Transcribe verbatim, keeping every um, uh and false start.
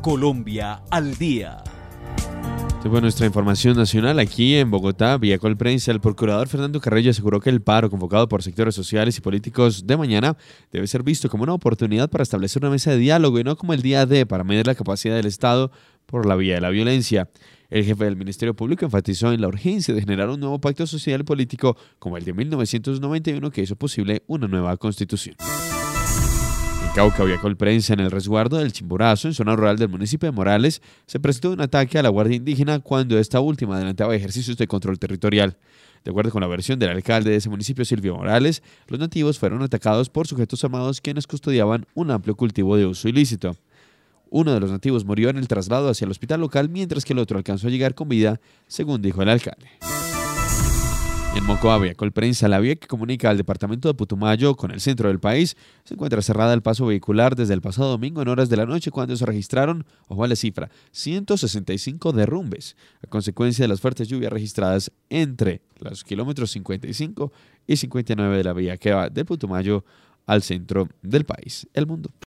Colombia al día. Bueno, nuestra información nacional aquí en Bogotá, vía Colprensa, el procurador Fernando Carrillo aseguró que el paro convocado por sectores sociales y políticos de mañana debe ser visto como una oportunidad para establecer una mesa de diálogo y no como el día D para medir la capacidad del Estado por la vía de la violencia. El jefe del Ministerio Público enfatizó en la urgencia de generar un nuevo pacto social y político como el de mil novecientos noventa y uno que hizo posible una nueva constitución. En Cauca, vía Colprensa, en el resguardo del Chimborazo, en zona rural del municipio de Morales, se presentó un ataque a la Guardia Indígena cuando esta última adelantaba ejercicios de control territorial. De acuerdo con la versión del alcalde de ese municipio, Silvio Morales, los nativos fueron atacados por sujetos armados quienes custodiaban un amplio cultivo de uso ilícito. Uno de los nativos murió en el traslado hacia el hospital local, mientras que el otro alcanzó a llegar con vida, según dijo el alcalde. En Mocoa, vía Colprensa, la vía que comunica al departamento de Putumayo con el centro del país se encuentra cerrada al paso vehicular desde el pasado domingo en horas de la noche, cuando se registraron, ojo a la cifra, ciento sesenta y cinco derrumbes a consecuencia de las fuertes lluvias registradas entre los kilómetros cincuenta y cinco y cincuenta y nueve de la vía que va de Putumayo al centro del país. El Mundo.